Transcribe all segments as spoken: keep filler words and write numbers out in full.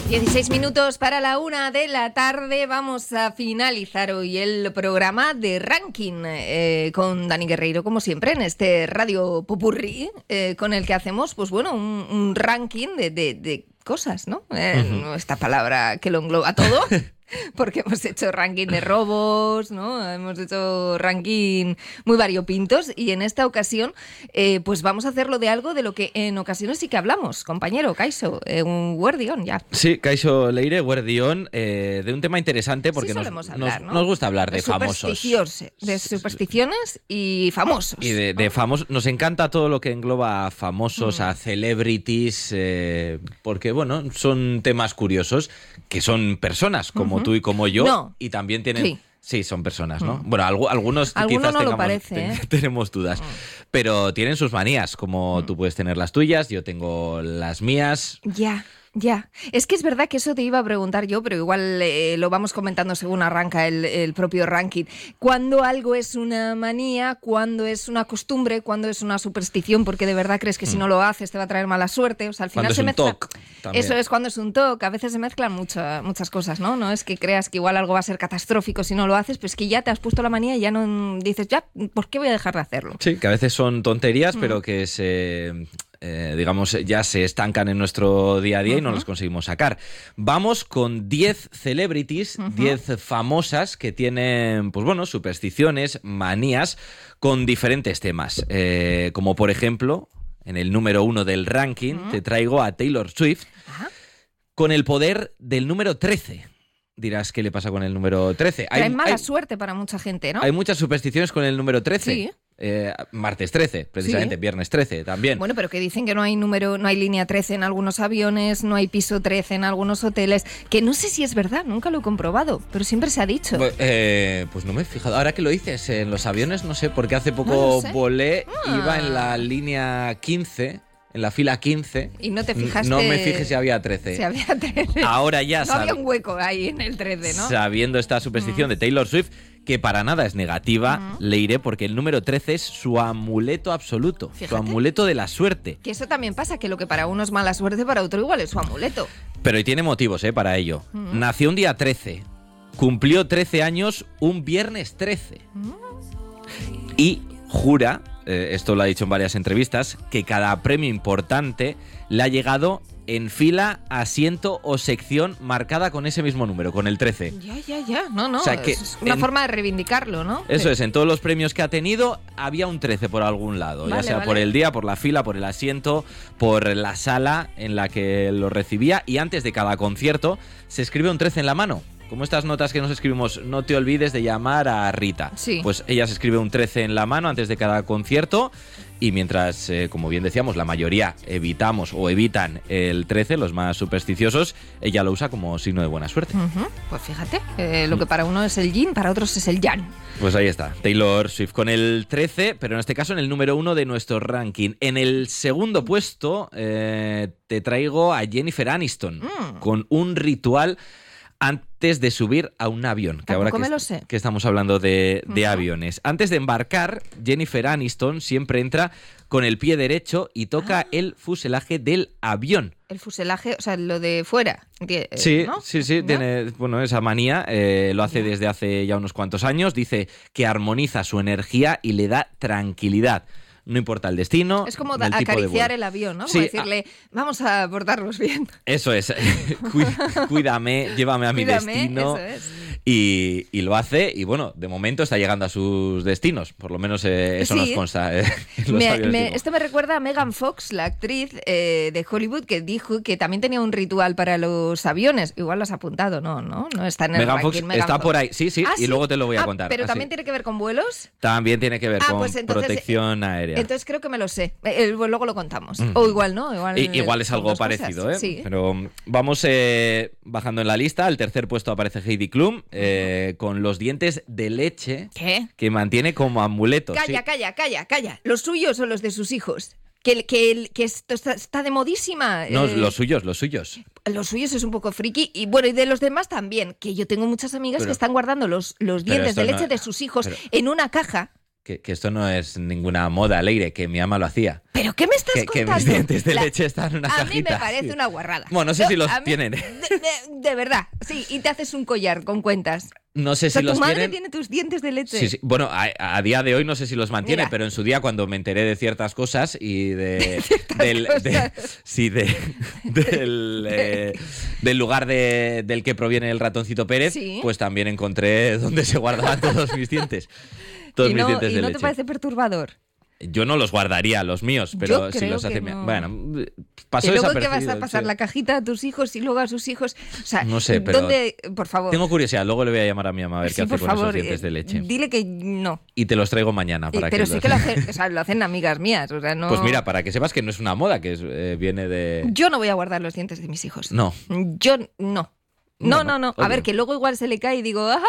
dieciséis minutos para la una de la tarde. Vamos a finalizar hoy el programa de ranking eh, con Dani Guerreiro, como siempre, en este Radio Popurrí, eh, con el que hacemos, pues bueno, un, un ranking de, de, de cosas, ¿no? Eh, uh-huh. Esta palabra que lo engloba todo. Porque hemos hecho ranking de robos, ¿no? Hemos hecho ranking muy variopintos y en esta ocasión eh, pues vamos a hacerlo de algo de lo que en ocasiones sí que hablamos, compañero Kaixo, eh, un guardión ya. Sí, Kaixo Leire, guardión, eh, de un tema interesante porque sí nos, hablar, nos, ¿no? nos gusta hablar de, de famosos. De supersticiones y famosos. Y de, de famosos. Nos encanta todo lo que engloba a famosos, mm. a celebrities, eh, porque bueno, son temas curiosos, que son personas como uh-huh. tú y como yo, no. y también tienen... Sí. Sí, son personas, ¿no? Mm. Bueno, algu- algunos Alguno quizás no tengamos, lo parece, ten- ¿eh? tenemos dudas, mm. pero tienen sus manías, como mm. tú puedes tener las tuyas, yo tengo las mías. Ya. Ya, es que es verdad que eso te iba a preguntar yo, pero igual eh, lo vamos comentando según arranca el, el propio ranking. ¿Cuándo algo es una manía? ¿Cuándo es una costumbre? ¿Cuándo es una superstición? Porque de verdad crees que mm. si no lo haces te va a traer mala suerte. O sea, al final se mezcla. Toc, eso es cuando es un toque. A veces se mezclan mucho, muchas cosas, ¿no? No es que creas que igual algo va a ser catastrófico si no lo haces, pues que ya te has puesto la manía y ya no dices, ya, ¿por qué voy a dejar de hacerlo? Sí, que a veces son tonterías, mm. pero que se... Eh, digamos, ya se estancan en nuestro día a día uh-huh. y no las conseguimos sacar. Vamos con diez celebrities, uh-huh. diez famosas que tienen, pues bueno, supersticiones, manías con diferentes temas. Eh, como por ejemplo, en el número uno del ranking, uh-huh. te traigo a Taylor Swift uh-huh. con el poder del número trece. Dirás, ¿qué le pasa con el número trece? Hay, hay mala hay, suerte para mucha gente, ¿no? Hay muchas supersticiones con el número trece. Sí. Eh, martes trece, precisamente, sí. Viernes trece también. Bueno, pero que dicen que no hay número, no hay línea trece en algunos aviones, no hay piso trece en algunos hoteles, que no sé si es verdad, nunca lo he comprobado, pero siempre se ha dicho. Pues, eh, pues no me he fijado. Ahora que lo dices, en los aviones no sé, porque hace poco no volé, ah. iba en la línea quince. En la fila quince. Y no te fijaste. No me fijé si había trece. Si había trece. Ahora ya No sab... había un hueco ahí en el trece, ¿no? Sabiendo esta superstición mm. de Taylor Swift, que para nada es negativa, mm. le iré porque el número trece es su amuleto absoluto. Fíjate. Su amuleto de la suerte. Que eso también pasa, que lo que para uno es mala suerte, para otro igual es su amuleto. Pero y tiene motivos, ¿eh? Para ello. Mm. Nació un día trece. Cumplió trece años un viernes trece. Mm. Y jura... Eh, esto lo ha dicho en varias entrevistas, que cada premio importante le ha llegado en fila, asiento o sección marcada con ese mismo número, con el trece. Ya, ya, ya. No, no, o sea que es una en... forma de reivindicarlo, ¿no? Eso es, en todos los premios que ha tenido había un trece por algún lado, vale, ya sea vale. por el día, por la fila, por el asiento, por la sala en la que lo recibía, y antes de cada concierto se escribe un trece en la mano. Como estas notas que nos escribimos, no te olvides de llamar a Rita. Sí. Pues ella se escribe un trece en la mano antes de cada concierto y mientras, eh, como bien decíamos, la mayoría evitamos o evitan el trece, los más supersticiosos, ella lo usa como signo de buena suerte. Uh-huh. Pues fíjate, eh, lo que para uno es el yin, para otros es el yang. Pues ahí está, Taylor Swift con el trece, pero en este caso en el número uno de nuestro ranking. En el segundo puesto eh, te traigo a Jennifer Aniston mm. con un ritual antes de subir a un avión, que ahora que, me lo sé. que estamos hablando de, de uh-huh. aviones. Antes de embarcar, Jennifer Aniston siempre entra con el pie derecho y toca ah. el fuselaje del avión. El fuselaje, o sea, lo de fuera. Sí, ¿no? sí, sí, ¿no? Tiene bueno, esa manía, eh, lo hace ¿no? desde hace ya unos cuantos años. Dice que armoniza su energía y le da tranquilidad. No importa el destino. Es como da, acariciar el avión, ¿no? Como sí, decirle, a... vamos a portarnos bien. Eso es. Cuídame, llévame a mi Cuídame, destino. Eso es. Y, y lo hace, y bueno, de momento está llegando a sus destinos. Por lo menos eh, eso sí. nos consta. Eh, me, me, esto me recuerda a Megan Fox, la actriz eh, de Hollywood, que dijo que también tenía un ritual para los aviones. Igual lo has apuntado, ¿no? No, no está en el Megan ranking. Fox Megan está Fox. por ahí, sí, sí, ¿Ah, y sí? luego te lo voy a ah, contar. ¿Pero así. también tiene que ver con vuelos? También tiene que ver ah, con pues entonces, protección aérea. Entonces creo que me lo sé. Eh, pues luego lo contamos. Mm. O igual, ¿no? Igual, I, igual es algo parecido, ¿eh? Sí. Pero vamos eh, bajando en la lista. Al tercer puesto aparece Heidi Klum, eh, uh-huh. con los dientes de leche. ¿Qué? Que mantiene como amuleto. Calla, ¿sí? calla, calla, calla. ¿Los suyos o los de sus hijos? Que, que, que esto está, está de modísima. No, eh, los suyos, los suyos. Los suyos es un poco friki. Y bueno, y de los demás también. Que yo tengo muchas amigas pero, que están guardando los, los dientes de leche no, de sus hijos pero, en una caja. Que, que esto no es ninguna moda, Leire, que mi ama lo hacía. ¿Pero qué me estás que, contando? Que mis dientes de La... leche están en una a cajita. A mí me parece sí. una guarrada. Bueno, no sé Yo, si los mí, tienen. De, de, de verdad, sí, y te haces un collar con cuentas. No sé o sea, si tu los madre tienen. tiene tus dientes de leche. Sí, sí. Bueno, a, a día de hoy no sé si los mantiene, Mira. pero en su día cuando me enteré de ciertas cosas y de ciertas del, cosas. De, sí, de, del, eh, del lugar de, del que proviene el ratoncito Pérez, ¿Sí? pues también encontré donde se guardaban todos mis dientes. Todos ¿Y mis no, dientes ¿y de no leche. te parece perturbador? Yo no los guardaría, los míos, pero Yo si creo los que hace mi- no. Bueno, pasó Y luego que desapercibido. vas a pasar sí. la cajita a tus hijos y luego a sus hijos. O sea, No sé, pero ¿dónde? Por favor. Tengo curiosidad, luego le voy a llamar a mi mamá a ver Sí, qué hace por con favor, esos dientes de eh, leche. Dile que no. Y te los traigo mañana Eh, para pero que sí los- que lo hacen, o sea, lo hacen amigas mías. O sea, no... Pues mira, para que sepas que no es una moda, que es, eh, viene de... Yo no voy a guardar los dientes de mis hijos. No. Yo no. No, Bueno, no, no. A oye. ver, que luego igual se le cae y digo, ¡ay,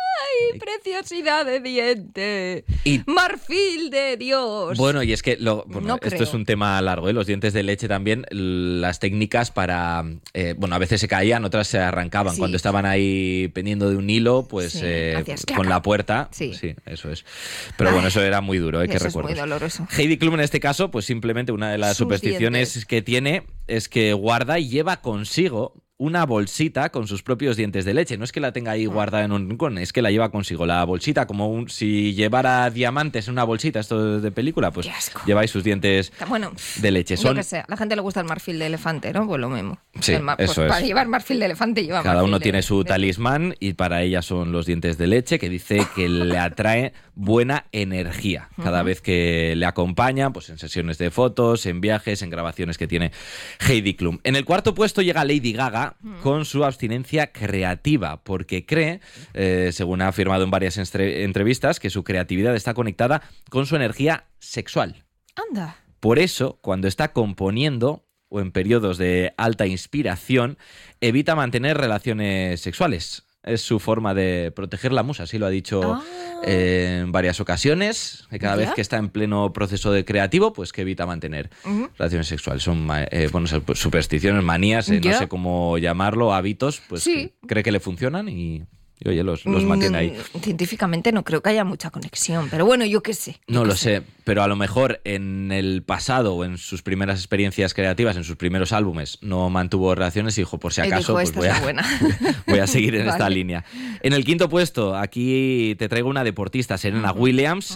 preciosidad de diente! Y- ¡Marfil de Dios! Bueno, y es que lo- bueno, No esto creo. es un tema largo, ¿eh? Los dientes de leche también, las técnicas para... eh, bueno, a veces se caían, otras se arrancaban. Sí. Cuando estaban ahí pendiendo de un hilo, pues Sí, eh, hacías con claca. la puerta. Sí. eso es. Pero Ay, bueno, eso era muy duro, ¿eh? Qué Eso es recuerdos. muy doloroso. Heidi Klum en este caso, pues simplemente una de las Sus supersticiones dientes. que tiene es que guarda y lleva consigo una bolsita con sus propios dientes de leche. No es que la tenga ahí guardada en un rincón, es que la lleva consigo. La bolsita, como un, si llevara diamantes en una bolsita, esto de película, pues Qué asco. lleváis sus dientes Bueno, de leche. yo Son, que sé, a la gente le gusta el marfil de elefante, ¿no? Pues lo mismo. Sí, El ma- pues eso es. Para llevar marfil de elefante lleva cada marfil uno de- tiene su de- talismán y para ella son los dientes de leche, que dice que le atrae buena energía cada vez que le acompaña, pues en sesiones de fotos, en viajes, en grabaciones que tiene Heidi Klum. En el cuarto puesto llega Lady Gaga con su abstinencia creativa, porque cree, eh, según ha afirmado en varias entre- entrevistas, que su creatividad está conectada con su energía sexual. Anda. Por eso, cuando está componiendo o en periodos de alta inspiración, evita mantener relaciones sexuales. Es su forma de proteger la musa, así lo ha dicho Ah. eh, en varias ocasiones, que cada ¿Ya? vez que está en pleno proceso de creativo, pues que evita mantener Ujú. relaciones sexuales. Son ma- eh, bueno, supersticiones, manías, eh, no ¿Ya? sé cómo llamarlo, hábitos, pues Sí. que cree que le funcionan y, y, oye, los, los mantiene ahí. Mm, Científicamente no creo que haya mucha conexión, pero bueno, yo qué sé. yo No qué lo sé, pero a lo mejor en el pasado o en sus primeras experiencias creativas, en sus primeros álbumes, no mantuvo relaciones y dijo, por si Y acaso, dijo, pues "Esta voy es a, la buena". voy a seguir en esta Vale. línea. En el quinto puesto, aquí te traigo una deportista, Serena Williams,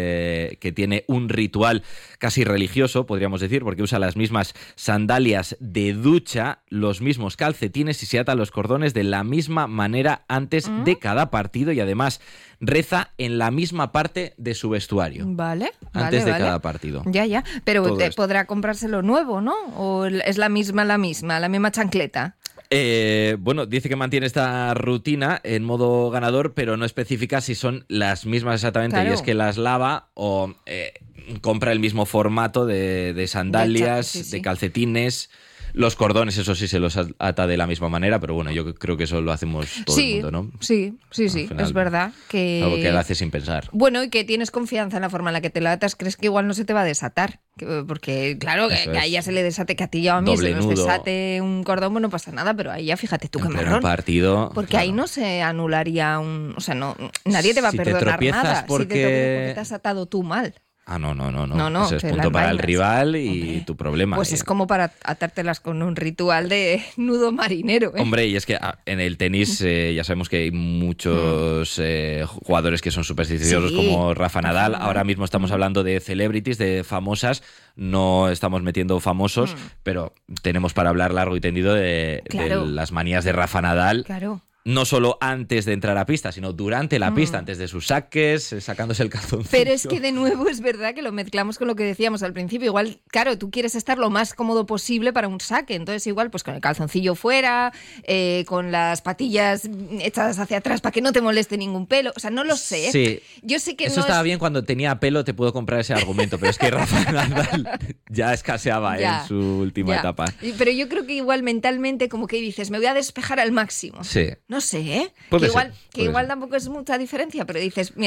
eh, que tiene un ritual casi religioso, podríamos decir, porque usa las mismas sandalias de ducha, los mismos calcetines y se ata los cordones de la misma manera antes de cada partido y además reza en la misma parte de su vestuario. Vale, Antes vale, de vale. cada partido. Ya, ya. Pero Todo te- esto. podrá comprárselo nuevo, ¿no? ¿O es la misma, la misma, la misma chancleta? Eh, bueno, dice que mantiene esta rutina en modo ganador, pero no especifica si son las mismas exactamente. Claro. Y es que las lava o eh, compra el mismo formato de, de sandalias, De cha- sí, sí. de calcetines. Los cordones, eso sí, se los ata de la misma manera, pero bueno, yo creo que eso lo hacemos todo sí, el mundo, ¿no? sí, sí, Al sí. final, Es verdad que... Algo que él hace sin pensar. Bueno, y que tienes confianza en la forma en la que te lo atas, crees que igual no se te va a desatar. Que- Porque, claro, que, Eso que a es. ella se le desate, que a ti y a mí Doble se nos nudo. desate un cordón, pues no pasa nada, pero a ella, fíjate tú qué En pleno marrón. partido. Porque claro. ahí no se anularía un... O sea, no, nadie te va a Si te perdonar tropiezas nada porque- si te tropiezas porque te has atado tú mal. Ah, no, no, no, no. No, no, Eso es te punto las para el vainas. rival y Hombre, tu problema. Pues Eh, es como para atártelas con un ritual de nudo marinero. ¿eh? Hombre, y es que ah, en el tenis eh, ya sabemos que hay muchos eh, jugadores que son supersticiosos, Sí, como Rafa Rafa Nadal. Nadal. Ahora mismo estamos hablando de celebrities, de famosas. No estamos metiendo famosos, pero tenemos para hablar largo y tendido de, Claro. de las manías de Rafa Nadal. Claro. No solo antes de entrar a pista, sino durante la pista, antes de sus saques, eh, sacándose el calzoncillo. Pero es que de nuevo es verdad que lo mezclamos con lo que decíamos al principio. Igual, claro, tú quieres estar lo más cómodo posible para un saque. Entonces, igual, pues con el calzoncillo fuera, eh, con las patillas echadas hacia atrás para que no te moleste ningún pelo. O sea, no lo sé. Sí. Yo sé que Eso no estaba es... bien cuando tenía pelo, te puedo comprar ese argumento, pero es que Rafa Nadal ya escaseaba Ya, en su última ya. etapa. Y- Pero yo creo que igual mentalmente como que dices, me voy a despejar al máximo. Sí. No sé, ¿eh? Puede que igual, ser, que puede igual ser. tampoco es mucha diferencia, pero dices, mira, yo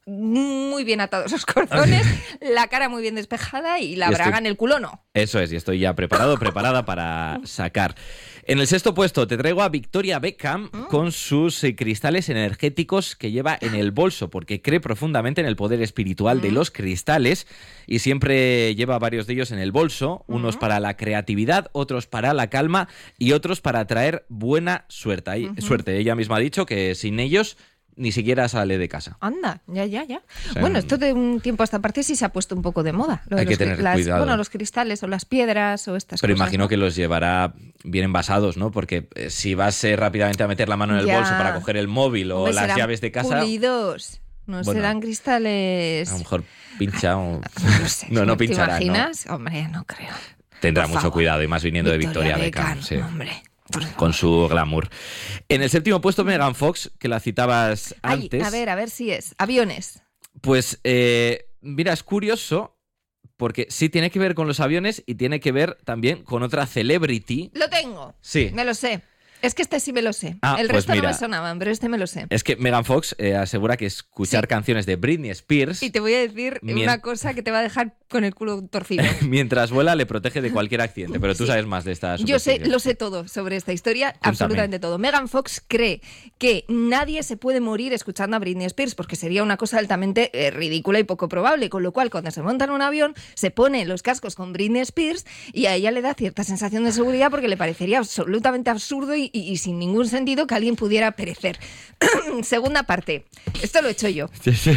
muy bien atados los cordones, la cara muy bien despejada y la Y braga estoy- en el culo no. Eso es, y estoy ya preparado, preparada para sacar. En el sexto puesto te traigo a Victoria Beckham con sus eh, cristales energéticos que lleva en el bolso, porque cree profundamente en el poder espiritual de los cristales y siempre lleva varios de ellos en el bolso, unos para la creatividad, otros para la calma y otros para traer buena suerte. Ahí- suerte. Ella misma ha dicho que sin ellos ni siquiera sale de casa. Anda, ya, ya, ya. O sea, Bueno, esto de un tiempo a esta parte sí se ha puesto un poco de moda. Lo de Hay que los cri- tener las- cuidado. Bueno, los cristales o las piedras o estas Pero cosas. imagino ¿no? que los llevará bien envasados, ¿no? Porque eh, si vas eh, rápidamente a meter la mano en el Ya. bolso para coger el móvil o Hombre, las serán llaves de casa, pulidos. No Bueno, serán cristales. a lo mejor pincha o... No sé. no, no ¿Te pinchará, ¿no? imaginas? Hombre, no creo. Tendrá Por mucho favor. cuidado, y más viniendo de Victoria Beckham. Sí. Hombre. por favor. Con su glamour. En el séptimo puesto, Megan Fox, que la citabas Ay, antes. a ver, a ver si es. Aviones. Pues, eh, mira, es curioso porque sí tiene que ver con los aviones y tiene que ver también con otra celebrity. Lo tengo. Sí. Me lo sé. Es que este sí me lo sé. Ah, El pues resto mira. no me sonaban, pero este me lo sé. Es que Megan Fox eh, asegura que escuchar Sí. canciones de Britney Spears Y te voy a decir Mien- una cosa que te va a dejar con el culo torcido. mientras vuela le protege de cualquier accidente. Pero tú Sí. sabes más de esta Yo sé, superstición. lo sé todo sobre esta historia, Cuéntame. absolutamente todo. Megan Fox cree que nadie se puede morir escuchando a Britney Spears porque sería una cosa altamente eh, ridícula y poco probable, con lo cual cuando se monta en un avión se pone los cascos con Britney Spears y a ella le da cierta sensación de seguridad porque le parecería absolutamente absurdo y, y- y sin ningún sentido que alguien pudiera perecer. Segunda parte, esto lo he hecho yo Sí, sí.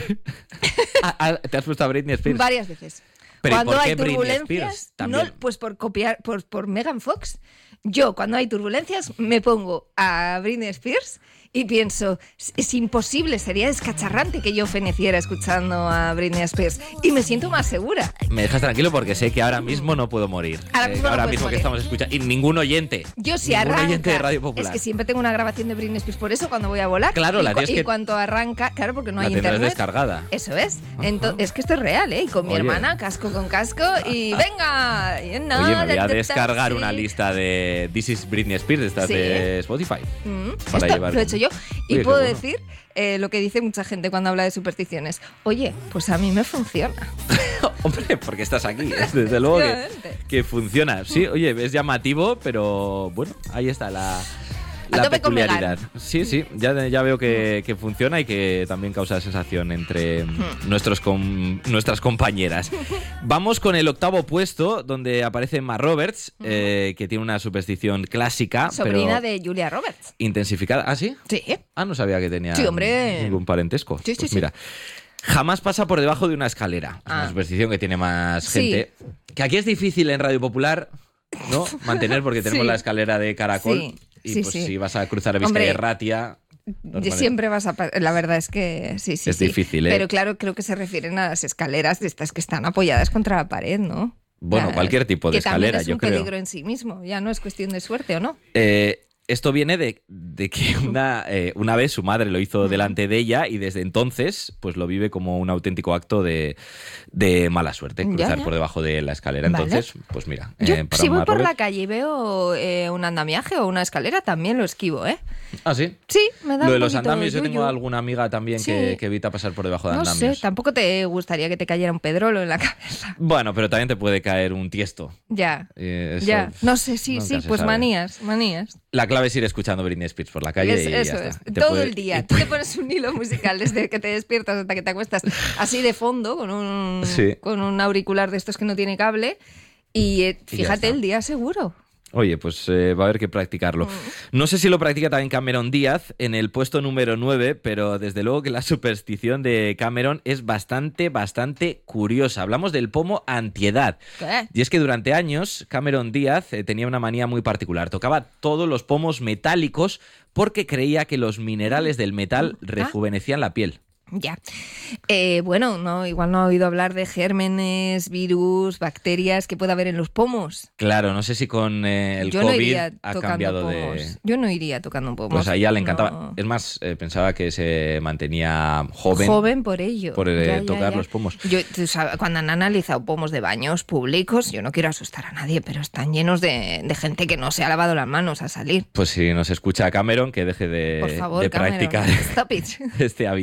Ah, ah, ¿te has puesto a Britney Spears? varias veces. Pero ¿y Cuando por qué hay Britney turbulencias, Spears también? no, pues por copiar, por, por Megan Fox. Yo, cuando hay turbulencias, me pongo a Britney Spears y pienso, es, es imposible, sería descacharrante que yo feneciera escuchando a Britney Spears. Y me siento más segura. Me dejas tranquilo porque sé que ahora mismo no puedo morir. Ahora Eh, mismo no ahora puedes mismo que morir. estamos escuchando. Y ningún oyente. Yo si ningún arranca, oyente de Radio Popular. es que siempre tengo una grabación de Britney Spears por eso cuando voy a volar. Claro, y, la cu- tienes y que- cuando arranca, claro, porque no la hay tendrás internet. descargada. Eso es. Ento- es que esto es real, ¿eh? Y con mi Oye. hermana, casco con casco, y venga. y no, Oye, me voy da, a da, da, descargar sí. una lista de This is Britney Spears, de estas Sí. de Spotify. Mm, Para esto llevar lo he con- hecho yo. Y Oye, qué puedo bueno. decir eh, lo que dice mucha gente cuando habla de supersticiones. Oye, pues a mí me funciona. Hombre, porque estás aquí. Desde luego que, Efectivamente. que funciona. Sí, oye, es llamativo, pero bueno, ahí está la, A la tope con peculiaridad. Sí, sí, ya, ya veo que, que funciona y que también causa sensación entre nuestros com- nuestras compañeras. Vamos con el octavo puesto, donde aparece Emma Roberts, eh, que tiene una superstición clásica, Sobrina Ah, pero de Julia Roberts. intensificada. ¿Ah, sí? Sí. Ah, no sabía que tenía Sí, hombre. ningún parentesco. Sí, sí, Pues sí. mira, jamás pasa por debajo de una escalera. Es Ah. una superstición que tiene más Sí. gente. Que aquí es difícil en Radio Popular, ¿no? Mantener porque tenemos Sí. la escalera de caracol. Sí, Y sí, pues sí. si vas a cruzar Hombre, Vizcaya Ratia. Y siempre vas a... pa- La verdad es que sí, sí, Es sí. difícil, ¿eh? Pero claro, creo que se refieren a las escaleras de estas que están apoyadas contra la pared, ¿no? Bueno, Ah, cualquier tipo de que también escalera, es yo un creo. peligro en sí mismo. Ya no es cuestión de suerte, ¿o no? Eh, esto viene de, de que una, eh, una vez su madre lo hizo delante de ella y desde entonces pues lo vive como un auténtico acto de, de mala suerte, Ya, cruzar ya. por debajo de la escalera. Vale. Entonces, pues mira, Yo, eh, para si voy Emma por la Roberts- calle y veo eh, un andamiaje o una escalera, también lo esquivo, ¿eh? Ah, sí. Sí, me da Lo de un los poquito andamios, yo yuyu. tengo alguna amiga también Sí. que, que evita pasar por debajo de No andamios. sé, tampoco te gustaría que te cayera un pedrolo en la cabeza. Bueno, pero también te puede caer un tiesto. Ya, Eh, eso ya. No sé, sí, nunca sí, se pues sabe. manías, manías. La clave es ir escuchando Britney Spears por la calle Es- y eso ya es, está. Te todo puede- el día. y Tú te pones un hilo musical desde que te despiertas hasta que te acuestas, así de fondo, con un, Sí. con un auricular de estos que no tiene cable, y eh, Y ya fíjate está. el día seguro. Oye, pues eh, va a haber que practicarlo. Mm. No sé si lo practica también Cameron Díaz en el puesto número nueve, pero desde luego que la superstición de Cameron es bastante, bastante curiosa. Hablamos del pomo antiedad. ¿Qué? Y es que durante años Cameron Díaz eh, tenía una manía muy particular. Tocaba todos los pomos metálicos porque creía que los minerales del metal rejuvenecían la piel. Ya. Eh, bueno, no, igual no ha oído hablar de gérmenes, virus, bacterias que pueda haber en los pomos. Claro, no sé si con eh, el Yo no COVID iría ha tocando cambiado pomos. de... Yo no iría tocando pomos. Pues a ella le encantaba. No. Es más, eh, pensaba que se mantenía joven, Joven por ello. por eh, Ya, ya, tocar ya. los pomos. Yo, tú sabes, cuando han analizado pomos de baños públicos, yo no quiero asustar a nadie, pero están llenos de, de gente que no se ha lavado las manos a salir. Pues si nos escucha Cameron, que deje de, Por favor, de Cameron, practicar stop it. este hábito.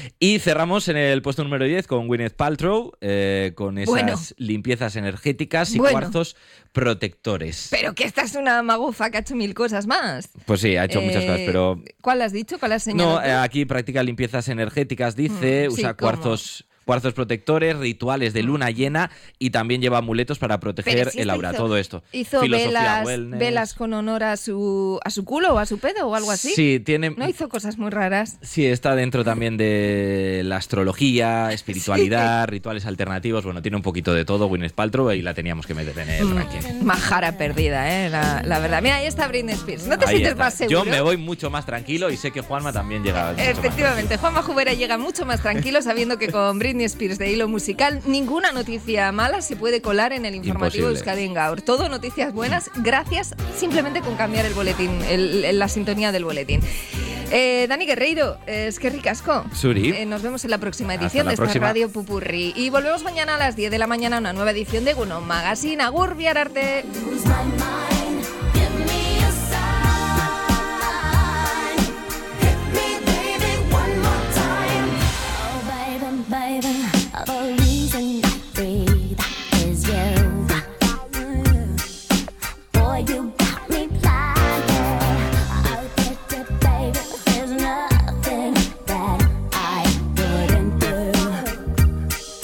Y cerramos en el puesto número diez con Gwyneth Paltrow, eh, con esas bueno. limpiezas energéticas y bueno. cuarzos protectores. Pero que esta es una magufa que ha hecho mil cosas más. Pues sí, ha hecho eh, muchas cosas, pero... ¿Cuál has dicho? ¿Cuál has señalado? No, eh, aquí practica limpiezas energéticas, dice, mm, usa sí, cuarzos... Cuarzos protectores, rituales de luna llena y también lleva amuletos para proteger si el aura, hizo, todo esto. ¿Hizo velas, velas con honor a su, a su culo o a su pedo o algo así? Sí, tiene... ¿No hizo cosas muy raras? Sí, está dentro también de la astrología, espiritualidad, sí. rituales alternativos. Bueno, tiene un poquito de todo Gwyneth Paltrow y la teníamos que meter en el mm, ranking. Majara perdida, ¿eh? La, la verdad. Mira, ahí está Britney Spears. ¿No te ahí sientes está. más seguro? Yo me voy mucho más tranquilo y sé que Juanma también llega mucho Efectivamente, Juanma Jubera llega mucho más tranquilo sabiendo que con Britney Spears de hilo musical, ninguna noticia mala se puede colar en el informativo de Euskadi en Gaur. Todo noticias buenas, gracias simplemente con cambiar el boletín, el, el, la sintonía del boletín. Eh, Dani Guerreiro, es que ricasco. Suri. Eh, nos vemos en la próxima edición la de próxima. esta Radio Pupurri. Y volvemos mañana a las diez de la mañana a una nueva edición de Guno Magazine. Agur, Biararte.